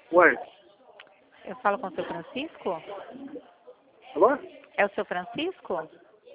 Ué, Eu falo com o seu Francisco? alô? É o seu Francisco?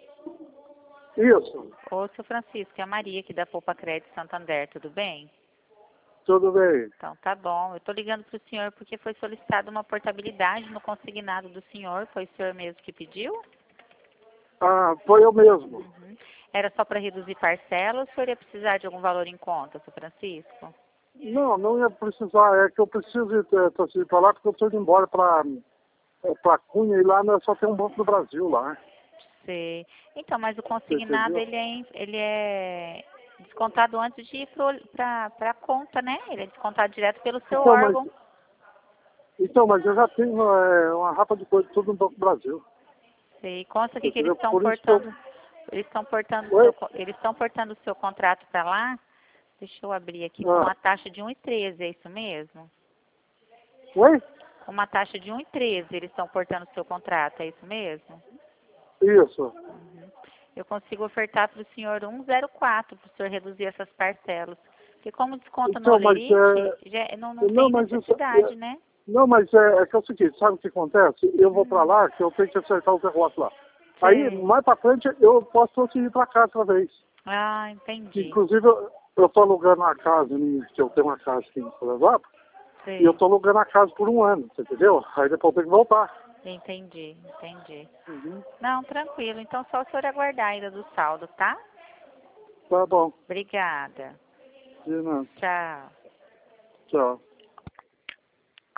Isso, Ô, seu Francisco, é a Maria aqui da Poupa Crédito Santander, tudo bem? tudo bem. Então, tá bom. Eu tô ligando pro senhor porque foi solicitada uma portabilidade no consignado do senhor. Foi o senhor mesmo que pediu? Ah, foi eu mesmo. Uhum. Era só para reduzir parcela ou o senhor ia precisar de algum valor em conta, seu Francisco? Não, não ia precisar, é que eu preciso ir pra lá porque eu estou indo embora pra Cunha e lá só tem um Banco do Brasil lá, Sei. Então, mas o você consignado, entendeu? ele é descontado antes de ir para a conta, né? Ele é descontado direto pelo seu Então, mas, órgão. então, mas eu já tenho uma rapa de coisa tudo no Banco do Brasil, Sei. Consta você aqui que eles entendeu? estão Por isso que eu... portando, Oi? eles estão portando o seu contrato para lá. Deixa eu abrir aqui com Ah, a taxa de 1,13, é isso mesmo? oi? Com uma taxa de 1,13 eles estão portando o seu contrato, é isso mesmo? Isso. Uhum. Eu consigo ofertar para o senhor 1,04 para o senhor reduzir essas parcelas. Porque como desconta no Então, mas Olerite, não não, tem mas isso, necessidade, né? não, mas é que é o seguinte, sabe o que acontece? Eu vou pra lá, que eu tenho que acertar os negócios lá. Aí, Sei. mais pra frente, eu posso transferir pra cá outra vez. Ah, entendi. Inclusive, eu tô alugando uma casa, que eu tenho uma casa aqui em Florianópolis, e eu Sei. tô alugando a casa por um ano, você entendeu? Aí depois eu tenho que voltar. Entendi. Uhum. Não, tranquilo. Então só o senhor aguardar ainda do saldo, tá? Tá bom. Obrigada. De nada. Tchau. Tchau.